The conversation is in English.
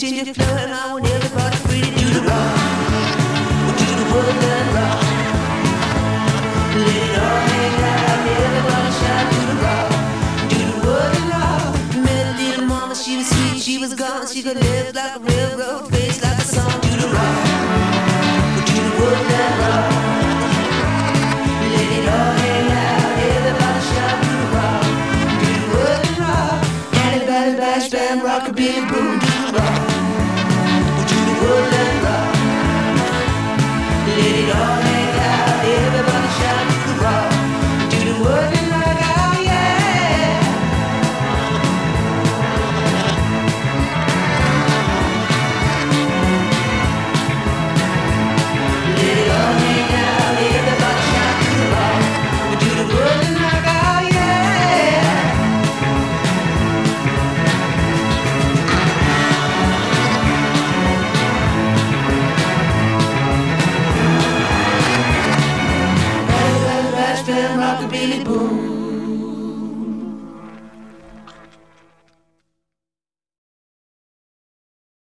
change the flow and I want everybody free to do the rock. Do the world and rock. Let it all hang out, everybody shout, do the rock. Do the world and rock. Met a little mama, she was sweet, she was gone, she could live.